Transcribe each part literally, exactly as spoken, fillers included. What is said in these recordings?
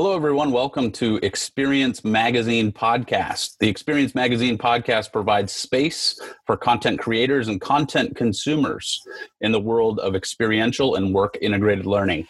Hello, everyone. Welcome to Experience Magazine Podcast. The Experience Magazine Podcast provides space for content creators and content consumers in the world of experiential and work-integrated learning.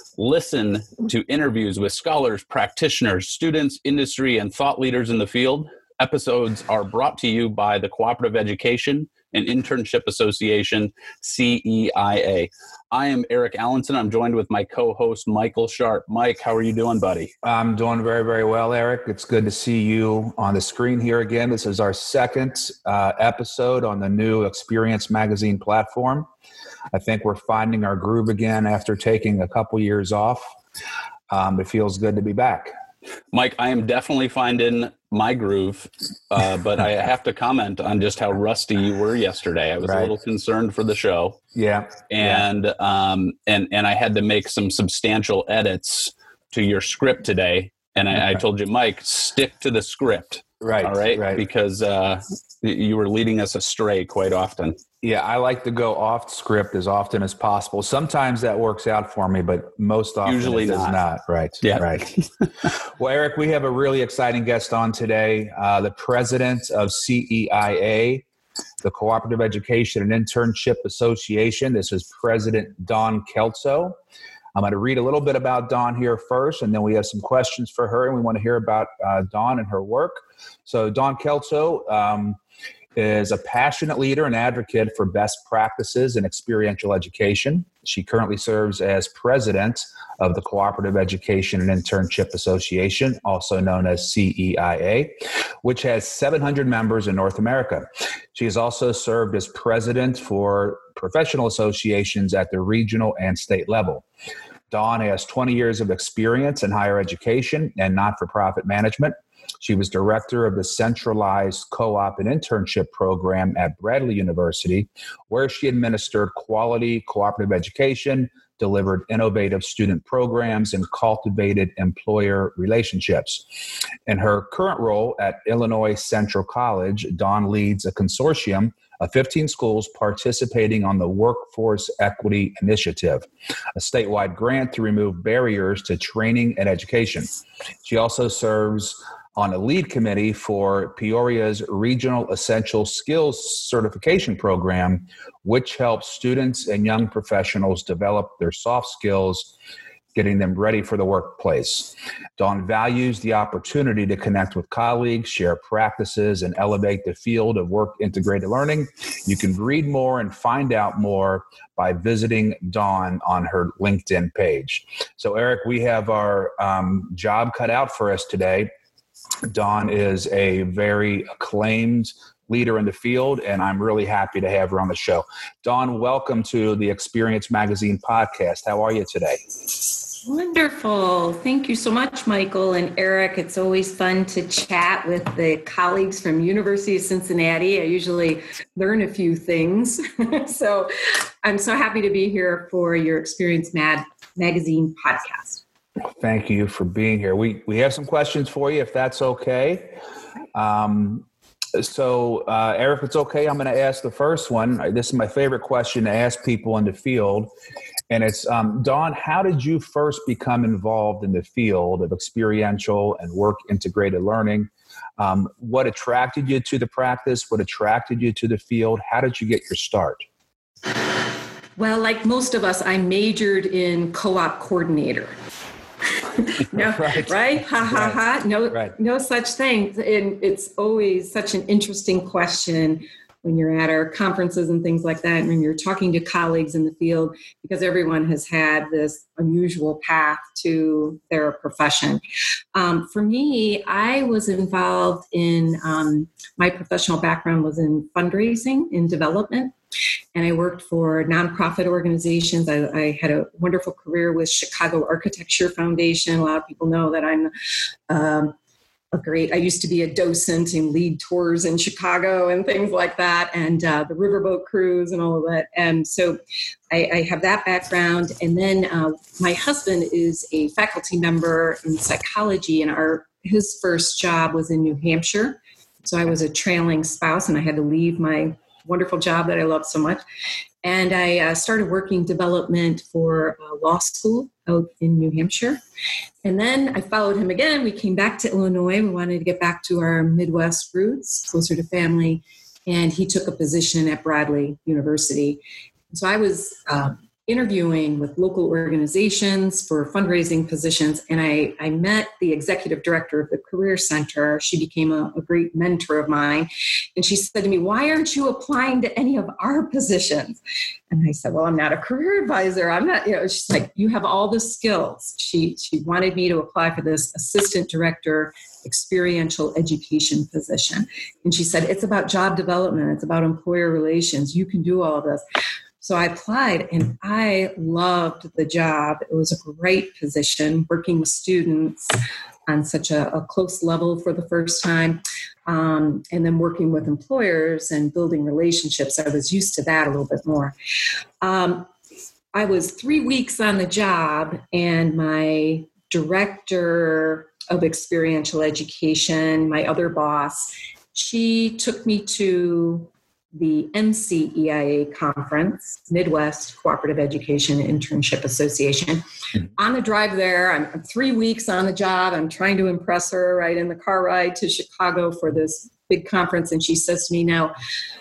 Listen to interviews with scholars, practitioners, students, industry, and thought leaders in the field. Episodes are brought to you by the Cooperative Education and Internship Association, C E I A. I am Eric Allenson. I'm joined with my co-host, Michael Sharp. Mike, how are you doing, buddy? I'm doing very, very well, Eric. It's good to see you on the screen here again. This is our second uh, episode on the new Experience Magazine platform. I think we're finding our groove again after taking a couple years off. Um, it feels good to be back. Mike, I am definitely finding my groove, uh, but I have to comment on just how rusty you were yesterday. I was right. a little concerned for the show. Yeah. And, yeah. Um, and, and I had to make some substantial edits to your script today. And I, okay. I told you, Mike, stick to the script. Right. All right. right. Because uh, you were leading us astray quite often. Yeah, I like to go off script as often as possible. Sometimes that works out for me, but most often Usually it does not. not. Right. Yeah. Right. Well, Eric, we have a really exciting guest on today, uh, the president of C E I A, the Cooperative Education and Internship Association. This is President Dawn Kelso. I'm going to read a little bit about Dawn here first, and then we have some questions for her, and we want to hear about uh, Dawn and her work. So Dawn Kelso um, is a passionate leader and advocate for best practices in experiential education. She currently serves as president of the Cooperative Education and Internship Association, also known as C E I A, which has seven hundred members in North America. She has also served as president for professional associations at the regional and state level. Dawn has twenty years of experience in higher education and not-for-profit management. She was director of the centralized co-op and internship program at Bradley University, where she administered quality cooperative education, delivered innovative student programs, and cultivated employer relationships. In her current role at Illinois Central College, Dawn leads a consortium of fifteen schools participating on the Workforce Equity Initiative, a statewide grant to remove barriers to training and education. She also serves on a lead committee for Peoria's Regional Essential Skills Certification Program, which helps students and young professionals develop their soft skills, getting them ready for the workplace. Dawn values the opportunity to connect with colleagues, share practices, and elevate the field of work-integrated learning. You can read more and find out more by visiting Dawn on her LinkedIn page. So, Eric, we have our um, job cut out for us today. Dawn is a very acclaimed leader in the field, and I'm really happy to have her on the show. Dawn, welcome to the Experience Magazine podcast. How are you today? Wonderful. Thank you so much, Michael and Eric. It's always fun to chat with the colleagues from University of Cincinnati. I usually learn a few things. So I'm so happy to be here for your Experience Mad Magazine podcast. Thank you for being here. We we have some questions for you, if that's okay. Um, so, uh, Eric, if it's okay, I'm going to ask the first one. This is my favorite question to ask people in the field. And it's, um, Dawn, how did you first become involved in the field of experiential and work-integrated learning? Um, what attracted you to the practice? What attracted you to the field? How did you get your start? Well, like most of us, I majored in co-op coordinator. No, right. right? Ha, ha, right. ha. No, right. no such thing. And it's always such an interesting question when you're at our conferences and things like that, and when you're talking to colleagues in the field, because everyone has had this unusual path to their profession. Um, for me, I was involved in, um, my professional background was in fundraising and development. And I worked for nonprofit organizations. I, I had a wonderful career with Chicago Architecture Foundation. A lot of people know that I'm um, a great, I used to be a docent and lead tours in Chicago and things like that, and uh, the riverboat cruise and all of that. And so I, I have that background. And then uh, my husband is a faculty member in psychology, and our his first job was in New Hampshire. So I was a trailing spouse, and I had to leave my wonderful job that I love so much. And I uh, started working development for uh, law school out in New Hampshire. And then I followed him again. We came back to Illinois. We wanted to get back to our Midwest roots, closer to family. And he took a position at Bradley University. So I was um, interviewing with local organizations for fundraising positions, and I, I met the executive director of the Career Center. She became a, a great mentor of mine, and she said to me, "Why aren't you applying to any of our positions?" And I said, "Well, I'm not a career advisor. I'm not," you know, she's like, "You have all the skills." She, she wanted me to apply for this assistant director experiential education position. And she said, "It's about job development. It's about employer relations. You can do all of this." So I applied, and I loved the job. It was a great position, working with students on such a, a close level for the first time, um, and then working with employers and building relationships. I was used to that a little bit more. Um, I was three weeks on the job, and my director of experiential education, my other boss, she took me to the M C E I A conference, Midwest Cooperative Education Internship Association. Mm-hmm. On the drive there, I'm, I'm three weeks on the job. I'm trying to impress her, right, in the car ride to Chicago for this big conference. And she says to me, "Now,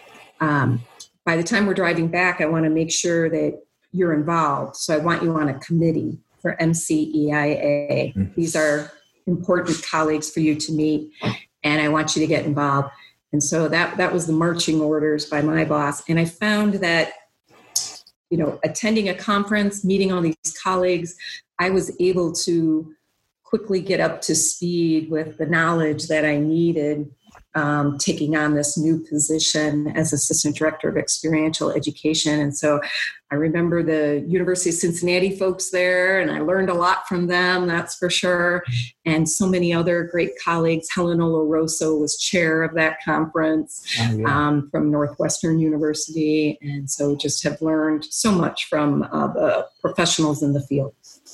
um, by the time we're driving back, I want to make sure that you're involved. So I want you on a committee for M C E I A. Mm-hmm. These are important colleagues for you to meet, and I want you to get involved." And so that, that was the marching orders by my boss. And I found that, you know, attending a conference, meeting all these colleagues, I was able to quickly get up to speed with the knowledge that I needed, um, taking on this new position as assistant director of experiential education. And so I remember the University of Cincinnati folks there, and I learned a lot from them, that's for sure. And so many other great colleagues. Helen Oloroso was chair of that conference oh, yeah. um, from Northwestern University. And so just have learned so much from uh, the professionals in the field.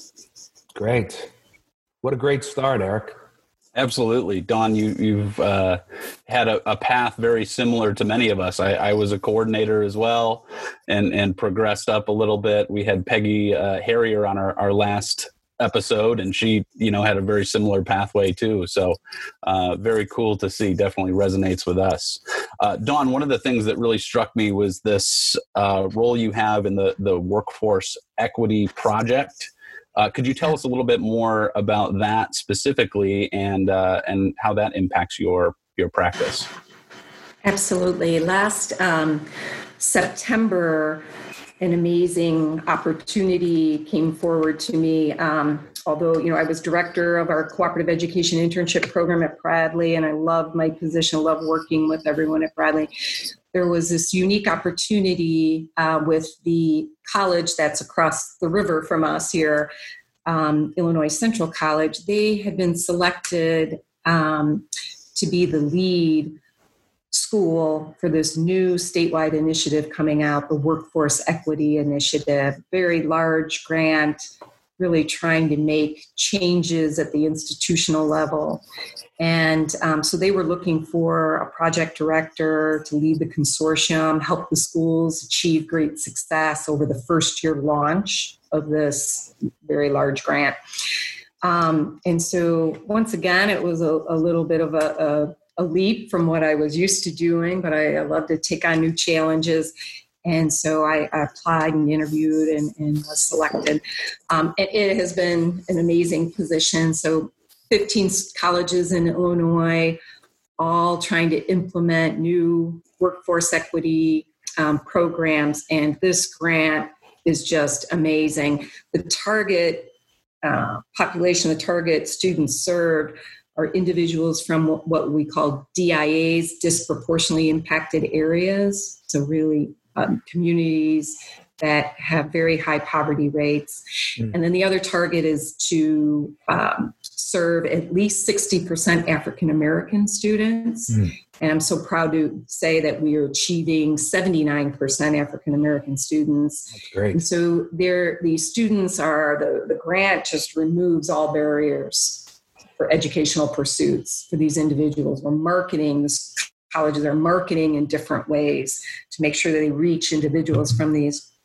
Great. What a great start, Eric. Absolutely. Dawn, you, you've uh, had a, a path very similar to many of us. I, I was a coordinator as well and, and progressed up a little bit. We had Peggy uh, Harrier on our, our last episode, and she, you know, had a very similar pathway too. So uh, very cool to see. Definitely resonates with us. Uh, Dawn, one of the things that really struck me was this uh, role you have in the, the Workforce Equity Project. Uh, could you tell us a little bit more about that specifically, and uh, and how that impacts your your practice? Absolutely. Last um, September, an amazing opportunity came forward to me. Um, although, you know, I was director of our cooperative education internship program at Bradley, and I loved my position, loved working with everyone at Bradley. There was this unique opportunity uh, with the college that's across the river from us here, um, Illinois Central College. They had been selected um, to be the lead school for this new statewide initiative coming out, the Workforce Equity Initiative. Very large grant, really trying to make changes at the institutional level. And um, so they were looking for a project director to lead the consortium, help the schools achieve great success over the first year launch of this very large grant. Um, and so once again, it was a, a little bit of a, a, a leap from what I was used to doing, but I, I love to take on new challenges. And so I, I applied and interviewed and, and was selected. Um, and it has been an amazing position. So fifteen colleges in Illinois, all trying to implement new workforce equity um, programs. And this grant is just amazing. The target uh, population, the target students served are individuals from what we call D I As, disproportionately impacted areas. So really um, communities that have very high poverty rates. Mm. And then the other target is to um, serve at least sixty percent African-American students. Mm. And I'm so proud to say that we are achieving seventy-nine percent African-American students. That's great. And so there, these students are, the, the grant just removes all barriers for educational pursuits for these individuals. We're marketing, this colleges are marketing in different ways to make sure that they reach individuals from these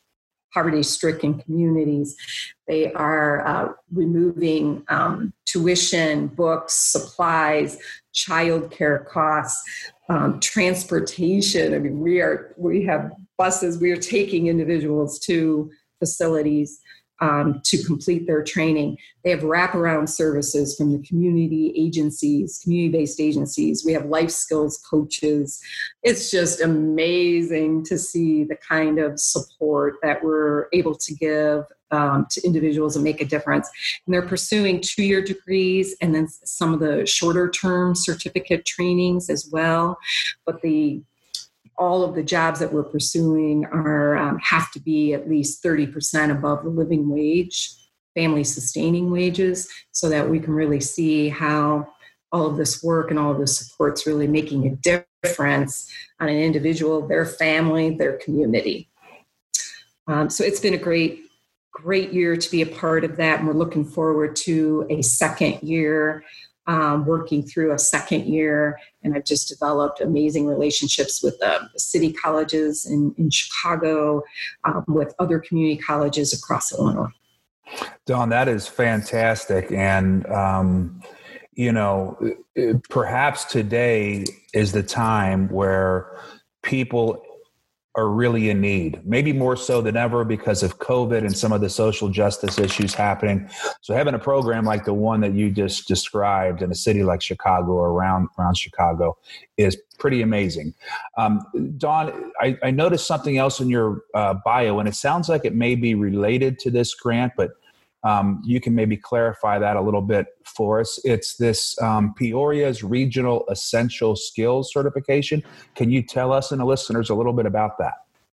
poverty-stricken communities. They are uh, removing um, tuition, books, supplies, childcare costs, um, transportation. I mean, we are we have buses. We are taking individuals to facilities Um, to complete their training. They have wraparound services from the community agencies, community-based agencies. We have life skills coaches. It's just amazing to see the kind of support that we're able to give um, to individuals and make a difference. And they're pursuing two-year degrees and then some of the shorter-term certificate trainings as well. But the all of the jobs that we're pursuing are um, have to be at least thirty percent above the living wage, family sustaining wages, so that we can really see how all of this work and all of this support's really making a difference on an individual, their family, their community. Um, so it's been a great, great year to be a part of that, and we're looking forward to a second year. Um, working through a second year, and I've just developed amazing relationships with uh, city colleges in, in Chicago, um, with other community colleges across Illinois. Dawn, that is fantastic. And, um, you know, perhaps today is the time where people are really in need, maybe more so than ever because of COVID and some of the social justice issues happening. So having a program like the one that you just described in a city like Chicago or around, around Chicago is pretty amazing. Um, Dawn, I, I noticed something else in your uh, bio, and it sounds like it may be related to this grant, but Um, you can maybe clarify that a little bit for us. It's this um, Peoria's Regional Essential Skills Certification. Can you tell us and the listeners a little bit about that?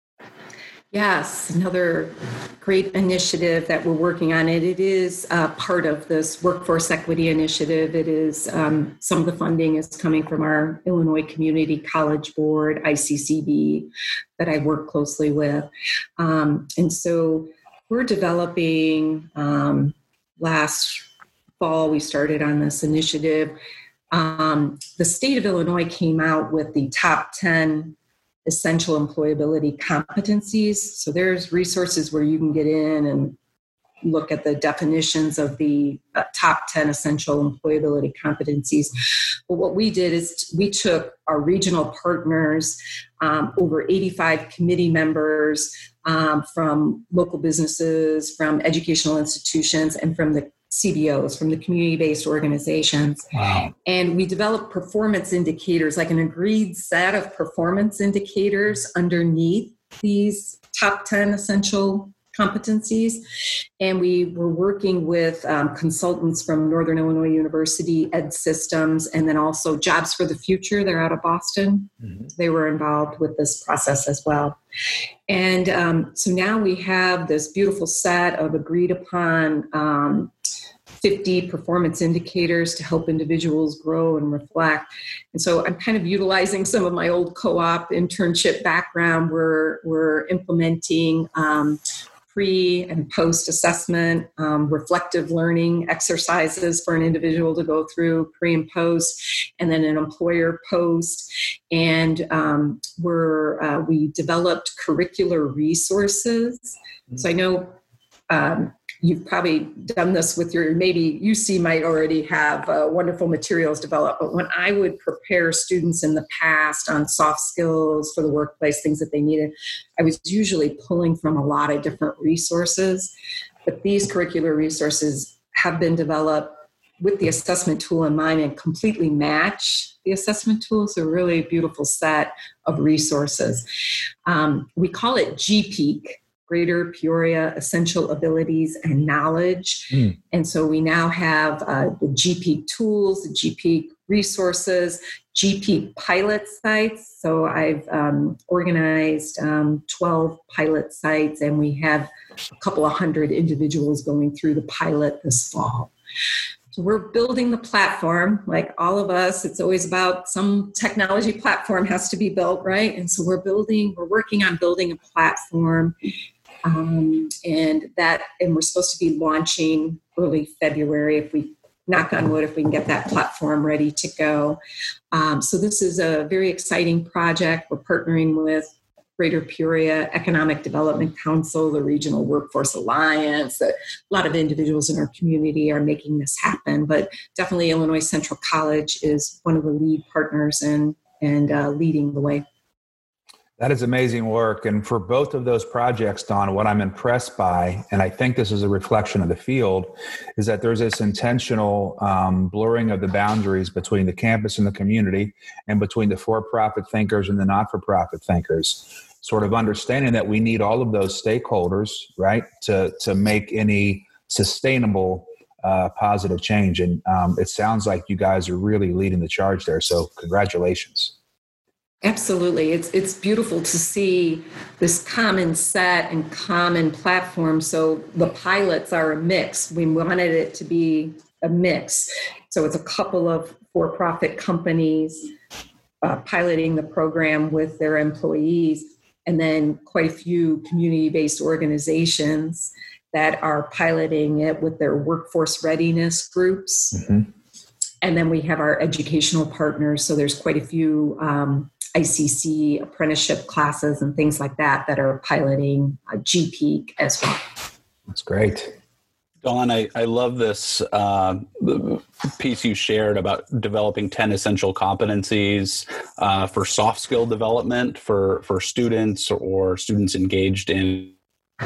Yes, another great initiative that we're working on. It, it is uh, part of this Workforce Equity Initiative. It is um, some of the funding is coming from our Illinois Community College Board, I C C B, that I work closely with. Um, and so We're developing, um, last fall, we started on this initiative. Um, the state of Illinois came out with the top ten essential employability competencies. So there's resources where you can get in and look at the definitions of the uh, top ten essential employability competencies. But what we did is we took our regional partners, um, over eighty-five committee members, Um, from local businesses, from educational institutions, and from the C B Os, from the community-based organizations. Wow. And we developed performance indicators, like an agreed set of performance indicators underneath these top ten essential competencies. And we were working with um, consultants from Northern Illinois University, Ed Systems, and then also Jobs for the Future. They're out of Boston. Mm-hmm. They were involved with this process as well. And um, so now we have this beautiful set of agreed upon um, fifty performance indicators to help individuals grow and reflect. And so I'm kind of utilizing some of my old co-op internship background. We're, we're implementing um, pre and post assessment, um, reflective learning exercises for an individual to go through pre and post, and then an employer post. And um, we're, uh, we developed curricular resources. Mm-hmm. So I know um, you've probably done this with your, maybe U C might already have uh, wonderful materials developed, but when I would prepare students in the past on soft skills for the workplace, things that they needed, I was usually pulling from a lot of different resources. But these curricular resources have been developed with the assessment tool in mind and completely match the assessment tool. So a really beautiful set of resources. Um, we call it G PEAK, Greater Peoria Essential Abilities and Knowledge. Mm. And so we now have uh, the G PEAK tools, the G PEAK resources, G PEAK pilot sites. So I've um, organized um, twelve pilot sites, and we have a couple of hundred individuals going through the pilot this fall. So we're building the platform, like all of us. It's always about some technology platform has to be built, right? And so we're building, we're working on building a platform, um, and that, and we're supposed to be launching early February if we, knock on wood, if we can get that platform ready to go. Um, so this is a very exciting project. We're partnering with Greater Peoria Economic Development Council, the Regional Workforce Alliance. A lot of individuals in our community are making this happen, but definitely Illinois Central College is one of the lead partners and, and uh, leading the way. That is amazing work. And for both of those projects, Dawn, what I'm impressed by, and I think this is a reflection of the field, is that there's this intentional um, blurring of the boundaries between the campus and the community and between the for-profit thinkers and the not-for-profit thinkers, sort of understanding that we need all of those stakeholders, right, to, to make any sustainable uh, positive change. And um, it sounds like you guys are really leading the charge there. So congratulations. Absolutely. It's it's beautiful to see this common set and common platform. So the pilots are a mix. We wanted it to be a mix. So it's a couple of for-profit companies uh, piloting the program with their employees, and then quite a few community-based organizations that are piloting it with their workforce readiness groups. Mm-hmm. And then we have our educational partners. So there's quite a few um, I C C apprenticeship classes and things like that that are piloting uh, G Peak as well. That's great. Dawn, I, I love this uh, piece you shared about developing ten essential competencies uh, for soft skill development for, for students or students engaged in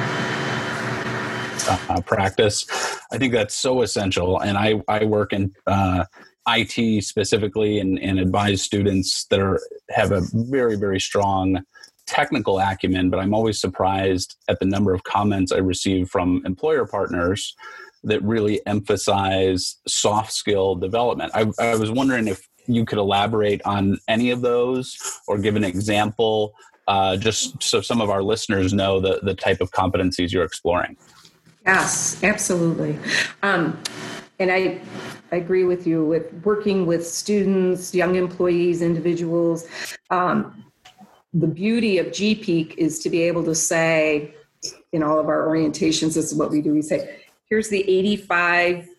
uh, practice. I think that's so essential. And I, I work in uh, I T specifically and, and advise students that are have a very, very strong technical acumen, but I'm always surprised at the number of comments I receive from employer partners that really emphasize soft skill development. I, I was wondering if you could elaborate on any of those or give an example, uh, just so some of our listeners know the, the type of competencies you're exploring. Yes, absolutely. Um, and I, I agree with you with working with students, young employees, individuals. Um, the beauty of G Peak is to be able to say in all of our orientations, this is what we do. We say, here's the eighty-five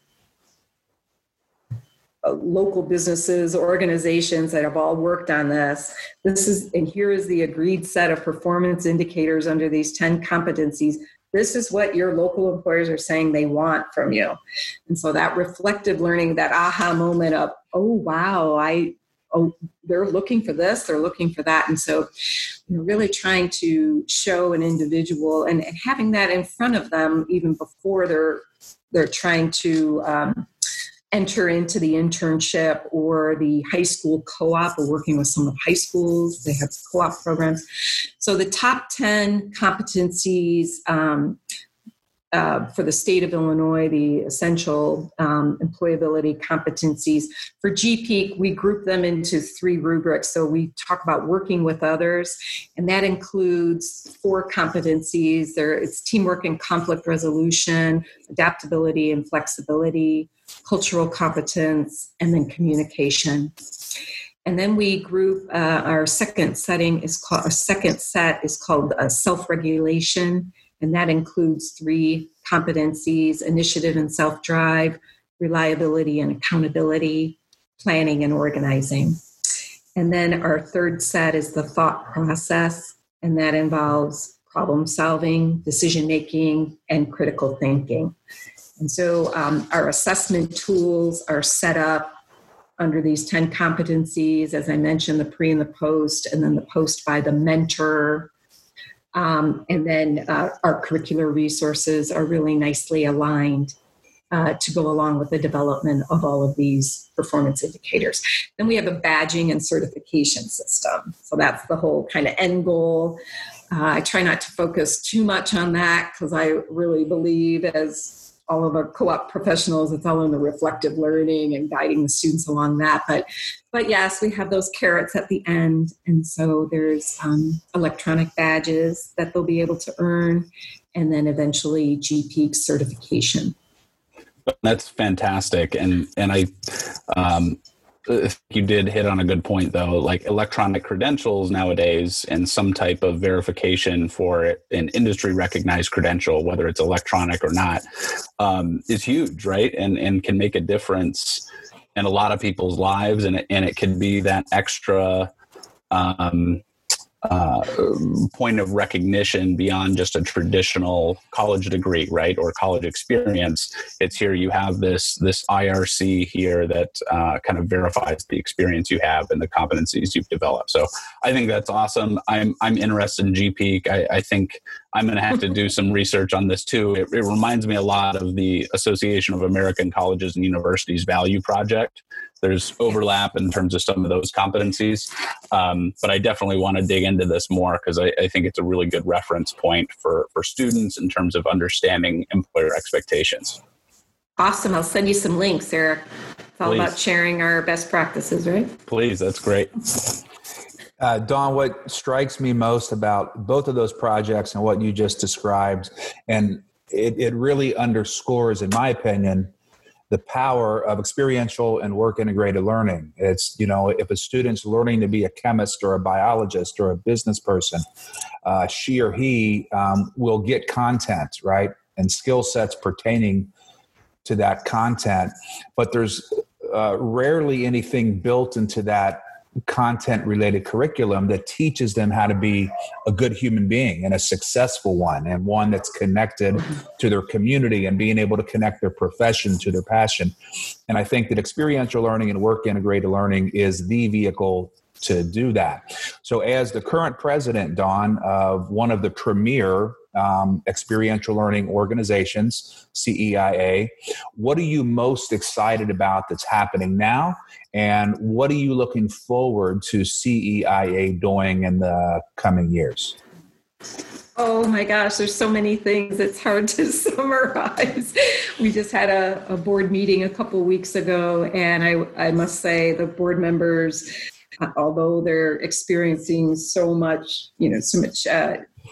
uh, local businesses, organizations that have all worked on this. This is, and here is the agreed set of performance indicators under these ten competencies. This is what your local employers are saying they want from you. And so that reflective learning, that aha moment of, oh, wow, I, oh, they're looking for this, they're looking for that. And so you're really trying to show an individual and, and having that in front of them even before they're, they're trying to um, enter into the internship or the high school co-op. We're working with some of the high schools. They have co-op programs. So the top ten competencies um, uh, for the state of Illinois, the essential um, employability competencies. For G Peak, we group them into three rubrics. So we talk about working with others, and that includes four competencies. There, it's teamwork and conflict resolution, adaptability and flexibility, cultural competence, and then communication. And then we group uh, our second setting is called our second set is called uh, self-regulation, and that includes three competencies: initiative and self-drive, reliability and accountability, planning and organizing. And then our third set is the thought process, and that involves problem solving, decision making, and critical thinking. And so um, our assessment tools are set up under these ten competencies, as I mentioned, the pre and the post, and then the post by the mentor. Um, and then uh, our curricular resources are really nicely aligned uh, to go along with the development of all of these performance indicators. Then we have a badging and certification system. So that's the whole kind of end goal. Uh, I try not to focus too much on that because I really believe, as all of our co-op professionals, it's all in the reflective learning and guiding the students along that. But, but yes, we have those carrots at the end. And so there's um, electronic badges that they'll be able to earn, and then eventually G Peak certification. That's fantastic. And, and I, um, you did hit on a good point, though. Like electronic credentials nowadays and some type of verification for an industry recognized credential, whether it's electronic or not, um, is huge, right? And and can make a difference in a lot of people's lives. And it, and it can be that extra um, uh, point of recognition beyond just a traditional college degree, right, or college experience. It's here you have this this I R C here that uh, kind of verifies the experience you have and the competencies you've developed. So I think that's awesome. I'm I'm interested in G Peak. I, I think I'm going to have to do some research on this too. It, it reminds me a lot of the Association of American Colleges and Universities Value Project. There's overlap in terms of some of those competencies, um, but I definitely want to dig into this more because I, I think it's a really good reference point for, for students in terms of understanding employer expectations. Awesome. I'll send you some links, Eric. It's all Please. About sharing our best practices, right? Please, that's great. Uh, Dawn, what strikes me most about both of those projects and what you just described, and it, it really underscores, in my opinion, the power of experiential and work integrated learning. It's, you know, if a student's learning to be a chemist or a biologist or a business person, uh, she or he um, will get content, right? And skill sets pertaining to that content. But there's uh, rarely anything built into that content related curriculum that teaches them how to be a good human being and a successful one, and one that's connected to their community and being able to connect their profession to their passion. And I think that experiential learning and work integrated learning is the vehicle to do that. So as the current president, Dawn, of one of the premier um, experiential learning organizations, C E I A, what are you most excited about that's happening now? And what are you looking forward to C E I A doing in the coming years? Oh my gosh, there's so many things. It's hard to summarize. We just had a, a board meeting a couple weeks ago, and I, I must say the board members, although they're experiencing so much, you know, so much uh,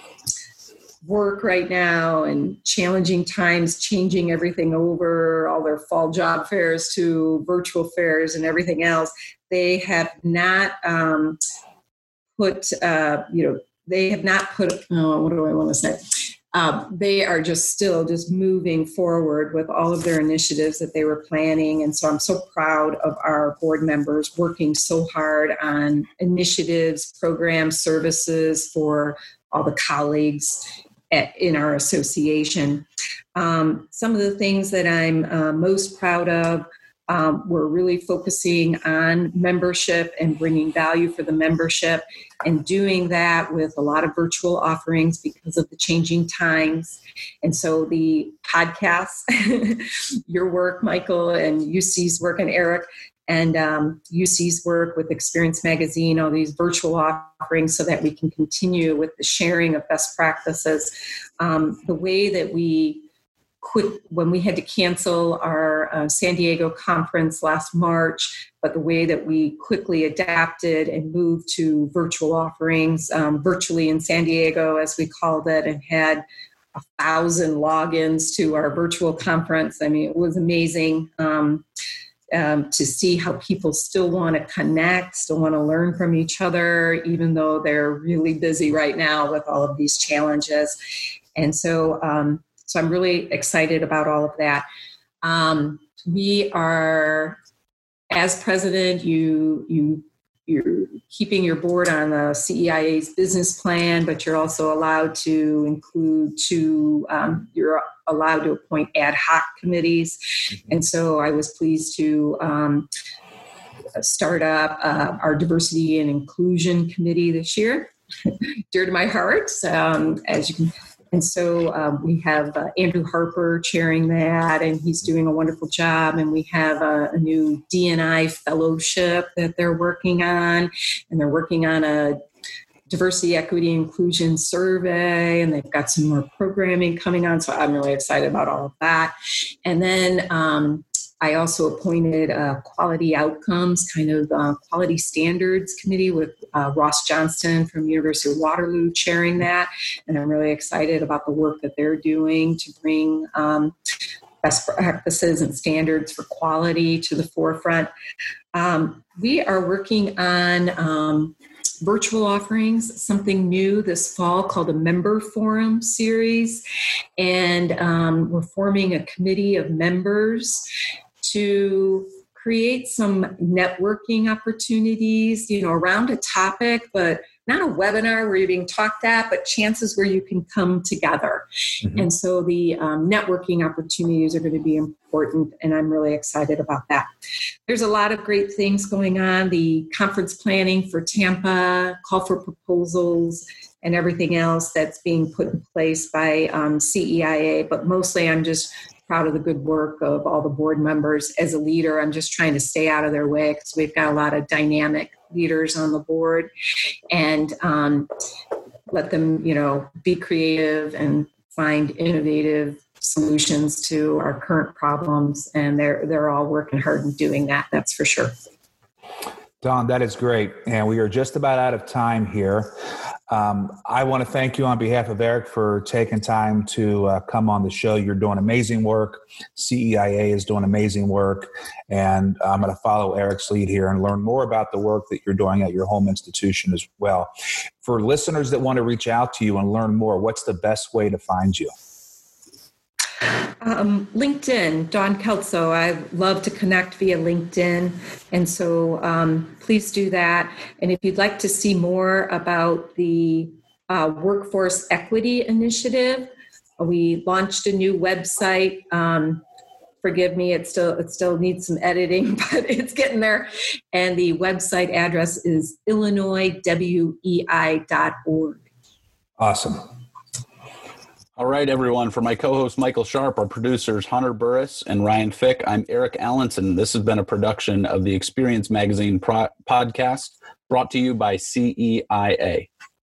work right now and challenging times, changing everything over, all their fall job fairs to virtual fairs and everything else, they have not um, put, uh, you know, they have not put, oh, what do I want to say? Um, they are just still just moving forward with all of their initiatives that they were planning. And so I'm so proud of our board members working so hard on initiatives, programs, services for all the colleagues at, in our association. Um, some of the things that I'm uh, most proud of, um, we're really focusing on membership and bringing value for the membership, and doing that with a lot of virtual offerings because of the changing times. And so the podcasts, your work, Michael, and U C's work, and Eric, and um, U C's work with Experience Magazine, all these virtual offerings so that we can continue with the sharing of best practices. Um, the way that we quit when we had to cancel our uh, San Diego conference last March, but the way that we quickly adapted and moved to virtual offerings, um, virtually in San Diego, as we called it, and had a thousand logins to our virtual conference. I mean, it was amazing um, um, to see how people still want to connect, still want to learn from each other, even though they're really busy right now with all of these challenges. And so, um, So I'm really excited about all of that. Um, we are, as president, you you you're keeping your board on the C E I A's business plan, but you're also allowed to include two. Um, you're allowed to appoint ad hoc committees, mm-hmm. and so I was pleased to um, start up uh, our diversity and inclusion committee this year, dear to my heart, um, as you can. And so um, we have uh, Andrew Harper chairing that, and he's doing a wonderful job. And we have a, a new D and I fellowship that they're working on, and they're working on a diversity, equity, inclusion survey, and they've got some more programming coming on. So I'm really excited about all of that. And then um, I also appointed a quality outcomes, kind of uh, quality standards committee with uh, Ross Johnston from University of Waterloo chairing that. And I'm really excited about the work that they're doing to bring um, best practices and standards for quality to the forefront. Um, we are working on um, virtual offerings, something new this fall called a member forum series. And um, we're forming a committee of members to create some networking opportunities, you know, around a topic, but not a webinar where you're being talked at, but chances where you can come together. Mm-hmm. And so the um, networking opportunities are going to be important, and I'm really excited about that. There's a lot of great things going on. The conference planning for Tampa, call for proposals, and everything else that's being put in place by um, C E I A. But mostly I'm just proud of the good work of all the board members. As a leader, I'm just trying to stay out of their way because we've got a lot of dynamic leaders on the board, and um, let them, you know, be creative and find innovative solutions to our current problems. And they're they're all working hard in doing that. That's for sure. Dawn, that is great. And we are just about out of time here. Um, I want to thank you on behalf of Eric for taking time to uh, come on the show. You're doing amazing work. C E I A is doing amazing work. And I'm going to follow Eric's lead here and learn more about the work that you're doing at your home institution as well. For listeners that want to reach out to you and learn more, what's the best way to find you? Um, LinkedIn, Dawn Kelso. I love to connect via LinkedIn. And so um, please do that. And if you'd like to see more about the uh, Workforce Equity Initiative, we launched a new website. Um, forgive me, it still, it still needs some editing, but it's getting there. And the website address is illinois w e i dot org. Awesome. All right, everyone. For my co-host, Michael Sharp, our producers, Hunter Burris and Ryan Fick, I'm Eric Allenson. This has been a production of the Experience Magazine pro- podcast brought to you by C E I A.